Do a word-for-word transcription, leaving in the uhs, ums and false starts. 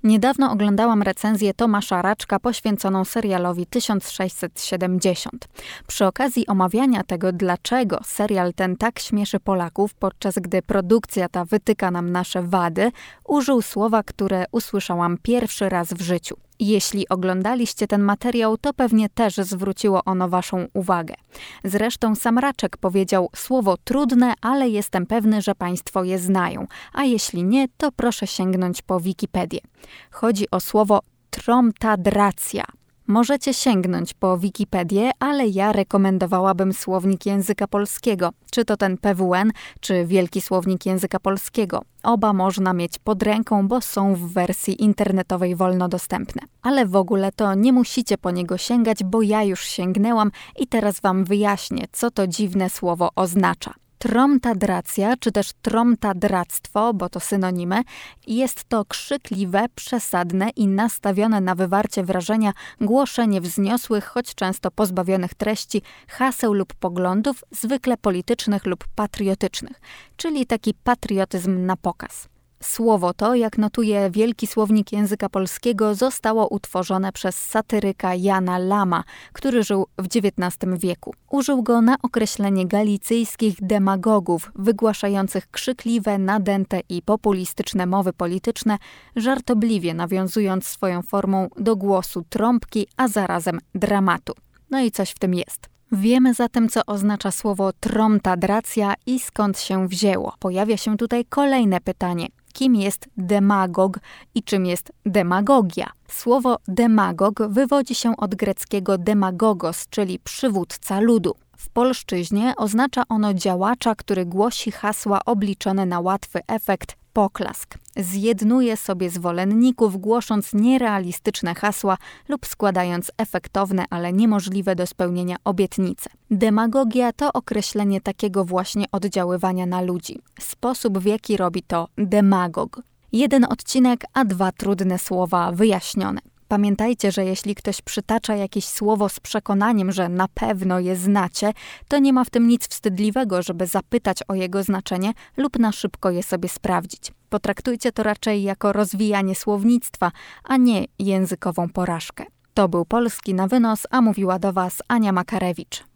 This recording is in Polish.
Niedawno oglądałam recenzję Tomasza Raczka poświęconą serialowi tysiąc sześćset siedemdziesiąt. Przy okazji omawiania tego, dlaczego serial ten tak śmieszy Polaków, podczas gdy produkcja ta wytyka nam nasze wady, użył słowa, które usłyszałam pierwszy raz w życiu. Jeśli oglądaliście ten materiał, to pewnie też zwróciło ono waszą uwagę. Zresztą sam Raczek powiedział słowo trudne, ale jestem pewny, że państwo je znają, a jeśli nie, to proszę sięgnąć po Wikipedię. Chodzi o słowo tromtadracja. Możecie sięgnąć po Wikipedię, ale ja rekomendowałabym słownik języka polskiego. Czy to ten P W N, czy Wielki Słownik Języka Polskiego. Oba można mieć pod ręką, bo są w wersji internetowej wolno dostępne. Ale w ogóle to nie musicie po niego sięgać, bo ja już sięgnęłam i teraz wam wyjaśnię, co to dziwne słowo oznacza. Tromtadracja, czy też tromtadractwo, bo to synonimy, jest to krzykliwe, przesadne i nastawione na wywarcie wrażenia głoszenie wzniosłych, choć często pozbawionych treści, haseł lub poglądów, zwykle politycznych lub patriotycznych, czyli taki patriotyzm na pokaz. Słowo to, jak notuje Wielki Słownik Języka Polskiego, zostało utworzone przez satyryka Jana Lama, który żył w dziewiętnastym wieku. Użył go na określenie galicyjskich demagogów, wygłaszających krzykliwe, nadęte i populistyczne mowy polityczne, żartobliwie nawiązując swoją formą do głosu trąbki, a zarazem dramatu. No i coś w tym jest. Wiemy zatem, co oznacza słowo tromtadracja i skąd się wzięło. Pojawia się tutaj kolejne pytanie. Kim jest demagog i czym jest demagogia? Słowo demagog wywodzi się od greckiego demagogos, czyli przywódca ludu. W polszczyźnie oznacza ono działacza, który głosi hasła obliczone na łatwy efekt, poklask. Zjednuje sobie zwolenników, głosząc nierealistyczne hasła lub składając efektowne, ale niemożliwe do spełnienia obietnice. Demagogia to określenie takiego właśnie oddziaływania na ludzi. Sposób, w jaki robi to demagog. Jeden odcinek, a dwa trudne słowa wyjaśnione. Pamiętajcie, że jeśli ktoś przytacza jakieś słowo z przekonaniem, że na pewno je znacie, to nie ma w tym nic wstydliwego, żeby zapytać o jego znaczenie lub na szybko je sobie sprawdzić. Potraktujcie to raczej jako rozwijanie słownictwa, a nie językową porażkę. To był Polski na wynos, a mówiła do was Ania Makarewicz.